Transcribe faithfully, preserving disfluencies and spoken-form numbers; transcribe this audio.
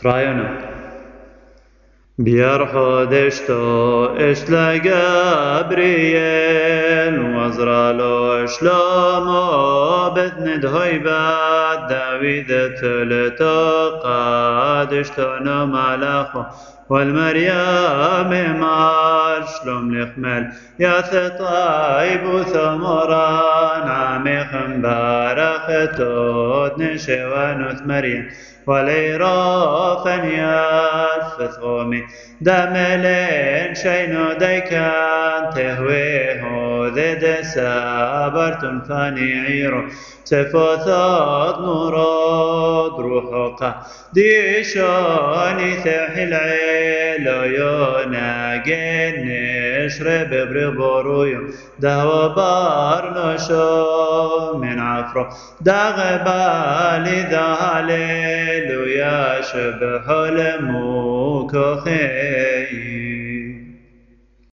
تراينا بيار حدشتو اشلا جابريل وزرالو شلومو بدن دهوي بعد داويد تلتا قادشتو نمالخو والمريم مار شلوم لخمل يا ثطايب ثمران عميخم بارختو نشوانوت مريم وليرافن يافث غومي دملين شينو ديكان تهويه ذد سابرتم فاني عيرو تفوثات نوراد روحك ديشاني ثحي العيلو يوناقين نشرب بربرويو دهو بارنشو من عفرو داغ بالي ذا هاليلويا شبح الموك خير